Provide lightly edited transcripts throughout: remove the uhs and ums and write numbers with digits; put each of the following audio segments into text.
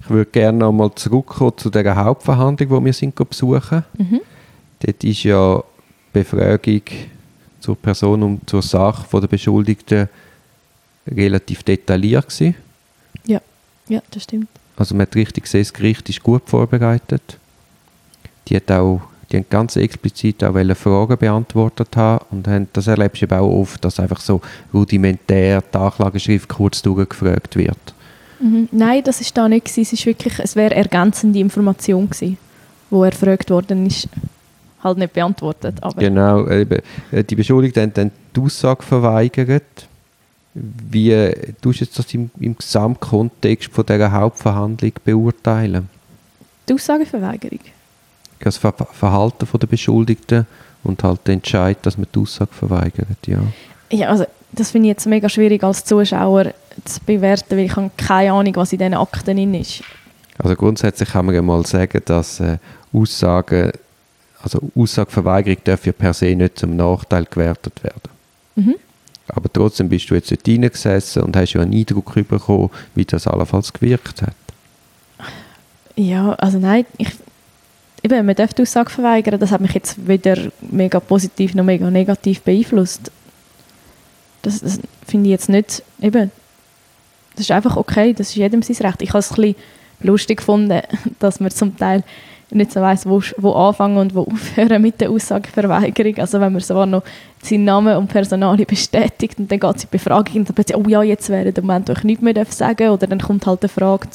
Ich würde gerne noch mal zurückkommen zu der Hauptverhandlung, die wir sind besuchen. Dort ist ja die Befragung zur Person und zur Sache der Beschuldigten relativ detailliert gewesen. Ja, das stimmt. Also man hat richtig gesehen, das Gericht ist gut vorbereitet. Die haben ganz explizit auch Fragen beantwortet haben und das erlebst du eben auch oft, dass einfach so rudimentär die Anklageschrift kurz durchgefragt wird. Nein, das war da nicht. Es wäre ergänzende Information gewesen, wo er gefragt worden ist, halt nicht beantwortet. Aber Genau, die Beschuldigten haben dann die Aussage verweigert. Wie tust du jetzt das im Gesamtkontext von dieser Hauptverhandlung beurteilen? die Aussageverweigerung? Das Verhalten der Beschuldigten und halt den Entscheid, dass man die Aussage verweigert, ja. Ja, also das finde ich jetzt mega schwierig als Zuschauer zu bewerten, weil ich habe keine Ahnung, was in diesen Akten drin ist. Also grundsätzlich kann man ja mal sagen, dass Aussageverweigerung darf ja per se nicht zum Nachteil gewertet werden. Aber trotzdem bist du jetzt dort reingesessen und hast ja einen Eindruck bekommen, wie das allenfalls gewirkt hat. Ja, also nein, man darf die Aussage verweigern, das hat mich jetzt weder mega positiv noch mega negativ beeinflusst. Das finde ich jetzt nicht, das ist einfach okay, das ist jedem sein Recht. Ich habe es ein bisschen lustig gefunden, dass man zum Teil nicht so weiss, wo anfangen und wo aufhören mit der Aussageverweigerung. Also wenn man zwar noch seinen Namen und Personalien bestätigt und dann geht es in die Befragung und dann plötzlich, oh ja, jetzt wäre der Moment, wo ich nichts mehr sagen darf. Oder dann kommt halt die Frage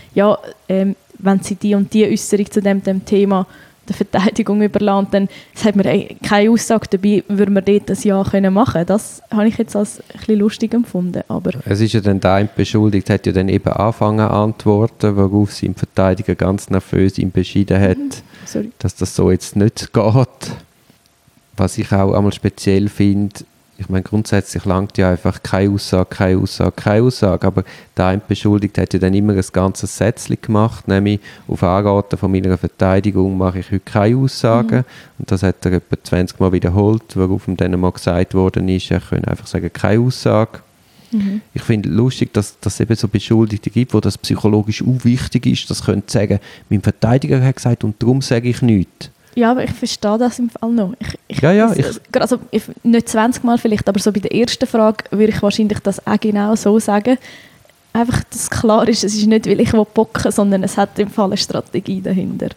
wenn sie die und die Äußerung zu dem Thema der Verteidigung überlassen, dann sagt man, keine Aussage dabei, würde man dort das Ja können machen. Das habe ich jetzt als ein bisschen lustig empfunden. Aber es ist ja dann der beschuldigt, hat ja dann eben angefangen zu antworten, worauf sein Verteidiger ganz nervös ihm beschieden hat, dass das so jetzt nicht geht. Was ich auch einmal speziell finde, ich meine, grundsätzlich langt ja einfach keine Aussage, aber der Beschuldigte hat ja dann immer ein ganzes Sätzchen gemacht, nämlich auf Anraten von meiner Verteidigung mache ich heute keine Aussagen. Und das hat er etwa 20 Mal wiederholt, worauf ihm dann mal gesagt worden ist, er könne einfach sagen, keine Aussage. Ich finde lustig, dass es eben so Beschuldigte gibt, wo das psychologisch auch wichtig ist, das können sagen, mein Verteidiger hat gesagt und darum sage ich nichts. Ja, aber ich verstehe das im Fall noch. Also nicht 20 Mal vielleicht, aber so bei der ersten Frage würde ich wahrscheinlich das auch genau so sagen. Einfach, dass klar ist, es ist nicht, weil ich bocken will, sondern es hat im Fall eine Strategie dahinter.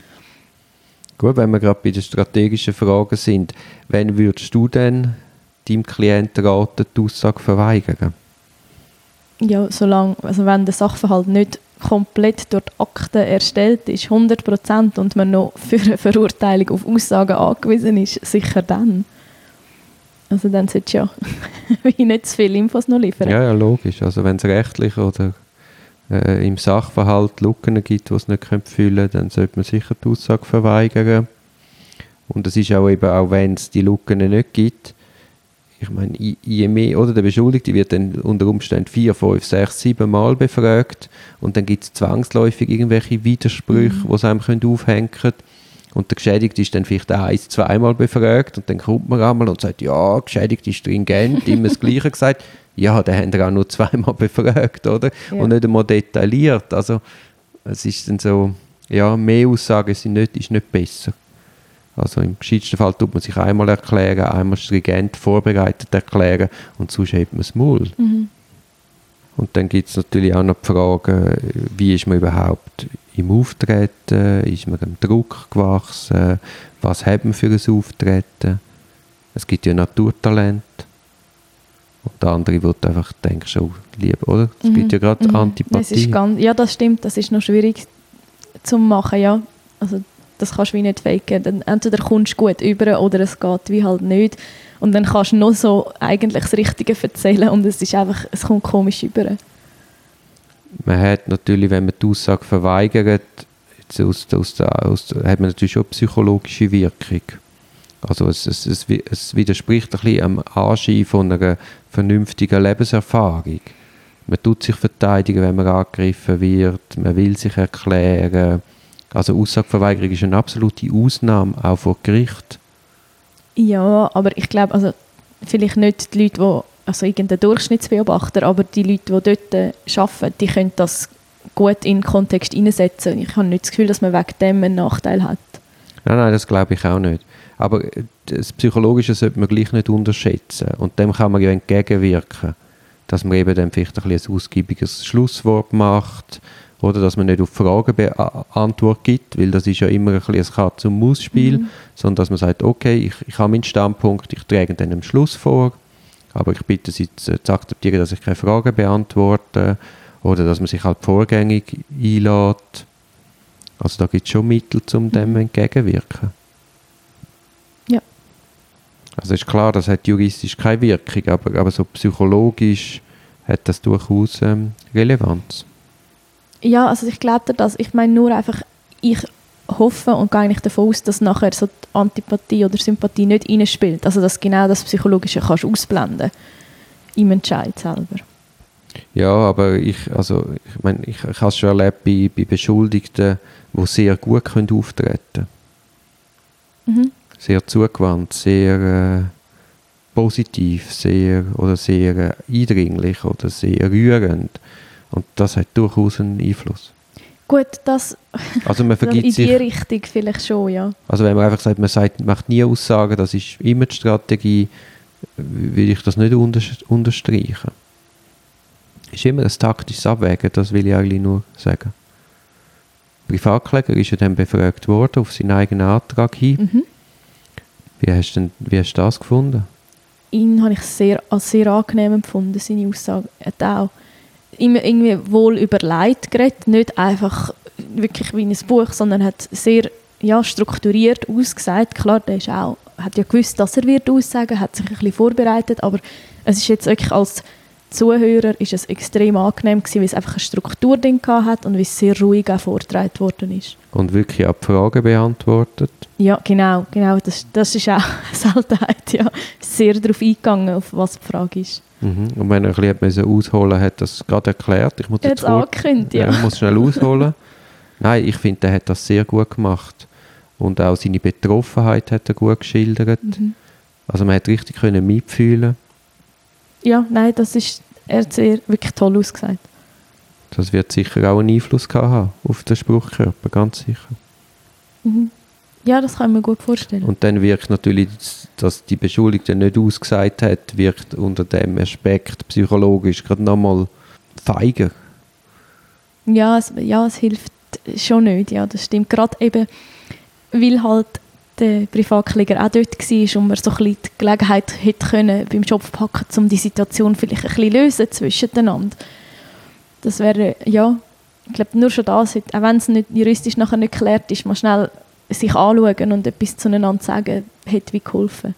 Gut, wenn wir gerade bei den strategischen Fragen sind, wann würdest du denn deinem Klienten raten, die Aussage verweigern? Ja, wenn der Sachverhalt nicht komplett durch die Akten erstellt ist, 100% und man noch für eine Verurteilung auf Aussagen angewiesen ist, sicher dann. Also dann sollte ja wie nicht zu viele Infos noch liefern. Ja, logisch. Also wenn es rechtlich oder im Sachverhalt Lücken gibt, die es nicht füllen können, dann sollte man sicher die Aussage verweigern. Und es ist auch eben, auch wenn es die Lücken nicht gibt, ich meine, je mehr, oder der Beschuldigte wird dann unter Umständen 4, 5, 6, 7 Mal befragt und dann gibt es zwangsläufig irgendwelche Widersprüche, die es einem aufhängen können. Und der Geschädigte ist dann vielleicht 1, 2 Mal befragt und dann kommt man einmal und sagt, ja, Geschädigte ist stringent, immer das Gleiche gesagt. Ja, dann haben wir auch nur 2 Mal befragt, oder? Ja. Und nicht einmal detailliert. Also es ist dann so, ja, mehr Aussagen ist nicht besser. Also im gescheitsten Fall tut man sich einmal erklären, einmal stringent vorbereitet erklären und sonst hebt man das Maul. Und dann gibt es natürlich auch noch die Frage, wie ist man überhaupt im Auftreten, ist man dem Druck gewachsen, was hat man für ein Auftreten. Es gibt ja Naturtalent. Und der andere wird einfach, denkst du, lieber, oder? Es gibt ja gerade Antipathie. Das stimmt, das ist noch schwierig zu machen, ja. Also das kannst du wie nicht faken. Entweder kommst du gut über oder es geht wie halt nicht. Und dann kannst du noch so eigentlich das Richtige erzählen und es kommt komisch über. Man hat natürlich, wenn man die Aussage verweigert, hat man natürlich schon eine psychologische Wirkung. Also es widerspricht ein bisschen am Anschein von einer vernünftigen Lebenserfahrung. Man tut sich verteidigen, wenn man angegriffen wird, man will sich erklären. Also Aussageverweigerung ist eine absolute Ausnahme, auch vor Gericht. Ja, aber ich glaube, also vielleicht nicht die Leute, also irgendein Durchschnittsbeobachter, aber die Leute, die dort arbeiten, die können das gut in den Kontext hineinsetzen. Ich habe nicht das Gefühl, dass man wegen dem einen Nachteil hat. Nein, das glaube ich auch nicht. Aber das Psychologische sollte man gleich nicht unterschätzen. Und dem kann man ja entgegenwirken. Dass man eben dann vielleicht ein ausgiebiges Schlusswort macht oder dass man nicht auf Fragen Antwort gibt, weil das ist ja immer ein Katz-und-Maus-Spiel, sondern dass man sagt, okay, ich habe meinen Standpunkt, ich trage dann am Schluss vor, aber ich bitte Sie zu akzeptieren, dass ich keine Fragen beantworte oder dass man sich halt vorgängig einlädt. Also da gibt es schon Mittel, um dem entgegenwirken. Ja. Also ist klar, das hat juristisch keine Wirkung, aber so psychologisch hat das durchaus Relevanz. Ja, also ich glaube das. Ich meine nur einfach, ich hoffe und gehe eigentlich davon aus, dass nachher so die Antipathie oder Sympathie nicht reinspielt. Also dass genau das Psychologische kannst ausblenden im Entscheid selber. Ja, aber ich habe es schon erlebt bei Beschuldigten, die sehr gut auftreten können. Sehr zugewandt, sehr positiv, sehr eindringlich oder sehr rührend. Und das hat durchaus einen Einfluss. Gut, das also man vergibt in sich, die Richtung vielleicht schon, ja. Also wenn man einfach sagt, man macht nie Aussagen, das ist immer die Strategie, will ich das nicht unterstreichen. Es ist immer ein taktisches Abwägen, das will ich eigentlich nur sagen. Der Privatkläger ist ja dann befragt worden auf seinen eigenen Antrag hin. Wie hast du das gefunden? Ihn habe ich als sehr angenehm empfunden, seine Aussage. Er hat auch immer irgendwie wohl überlegt geredet, nicht einfach wirklich wie in ein Buch, sondern hat sehr strukturiert ausgesagt. Klar, hat ja gewusst, dass er wird aussagen, hat sich ein bisschen vorbereitet, aber es ist jetzt wirklich als Zuhörer ist es extrem angenehm gewesen, weil es einfach eine Struktur drin hat und wie es sehr ruhig auch vorgetragen worden ist. Und wirklich auch die Fragen beantwortet? Ja, genau. Das ist auch eine Seltenheit, ja. Sehr darauf eingegangen, auf was die Frage ist. Und wenn er ein bisschen ausholen hat das gerade erklärt. Ich muss jetzt angekündigt, ja. Ich muss schnell ausholen. Nein, ich finde, er hat das sehr gut gemacht. Und auch seine Betroffenheit hat er gut geschildert. Also man hat richtig mitfühlen. Ja, nein, er hat sehr wirklich toll ausgesagt. Das wird sicher auch einen Einfluss haben auf den Spruchkörper, ganz sicher. Ja, das kann ich mir gut vorstellen. Und dann wirkt natürlich, dass die Beschuldigte nicht ausgesagt hat, wirkt unter dem Aspekt psychologisch gerade nochmal feiger. Ja, es hilft schon nicht, ja, das stimmt. Gerade eben, weil halt der Privatkläger auch dort war und man so ein bisschen die Gelegenheit hätte können, beim Schopf packen, um die Situation vielleicht ein bisschen lösen zwischeneinander. Das wäre, ja, ich glaube nur schon das, auch wenn es nicht juristisch nachher nicht geklärt ist, mal schnell sich anschauen und etwas zueinander sagen, hätte wie geholfen.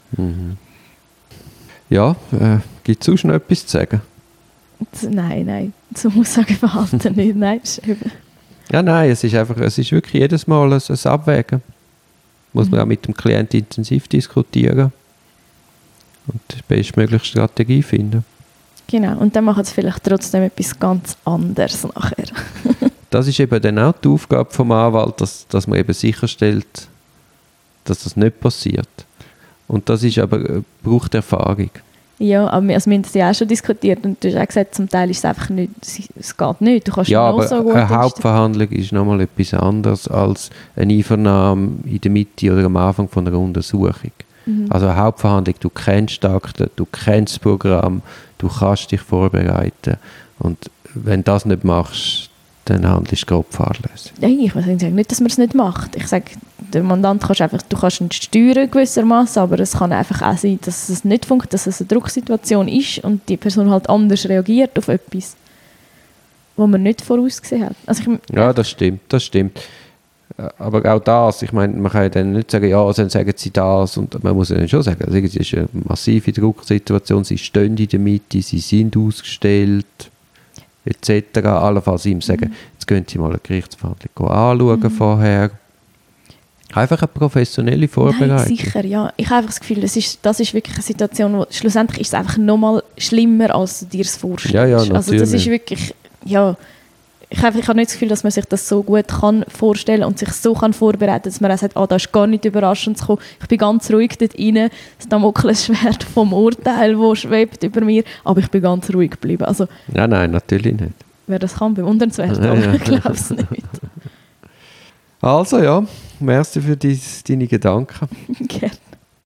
Ja, gibt es sonst noch etwas zu sagen? Nein, zum Aussageverhalten nicht, nein. Ja, nein, es ist wirklich jedes Mal ein Abwägen. Muss man auch mit dem Klienten intensiv diskutieren und die bestmögliche Strategie finden. Genau, und dann machen sie vielleicht trotzdem etwas ganz anderes nachher. Das ist eben dann auch die Aufgabe vom Anwalt, dass man eben sicherstellt, dass das nicht passiert. Und das ist aber, braucht Erfahrung. Ja, aber wir haben das ja auch schon diskutiert und du hast auch gesagt, zum Teil ist es einfach nicht, es geht nicht. Du kannst ja, aber so gut eine Hauptverhandlung ist nochmal etwas anderes als eine Einvernahme in der Mitte oder am Anfang von einer Untersuchung. Also eine Hauptverhandlung, du kennst die Akten, du kennst das Programm, du kannst dich vorbereiten. Und wenn du das nicht machst, dann handelst du grob fahrlässig. Nein, ich sage nicht, dass man es nicht macht. Ich sage, der Mandant du kannst ihn steuern gewissermaßen, aber es kann einfach auch sein, dass es nicht funktioniert, dass es eine Drucksituation ist und die Person halt anders reagiert auf etwas, was man nicht vorausgesehen hat. Also ja, das stimmt. Aber auch das, ich meine, man kann ja dann nicht sagen, ja, dann sagen sie das und man muss ja dann schon sagen, also es ist eine massive Drucksituation, sie stehen in der Mitte, sie sind ausgestellt, etc. Allenfalls ihm sagen, jetzt gehen Sie mal eine Gerichtsverhandlung anschauen vorher. Einfach eine professionelle Vorbereitung. Nein, sicher, ja. Ich habe einfach das Gefühl, das ist wirklich eine Situation, wo schlussendlich ist es einfach nochmal schlimmer, als du dir es vorstellst. Ja, natürlich. Also das ist wirklich, ja, ich habe nicht das Gefühl, dass man sich das so gut kann vorstellen und sich so kann vorbereiten, dass man auch sagt, das ist gar nicht überraschend zu kommen. Ich bin ganz ruhig dort rein, das Damoklesschwert vom Urteil, das schwebt über mir, aber ich bin ganz ruhig geblieben. Also, Nein, natürlich nicht. wer das kann, bewundernswert, Ja, aber ja. ich glaube es nicht. Also ja, merci für deine Gedanken. Gerne.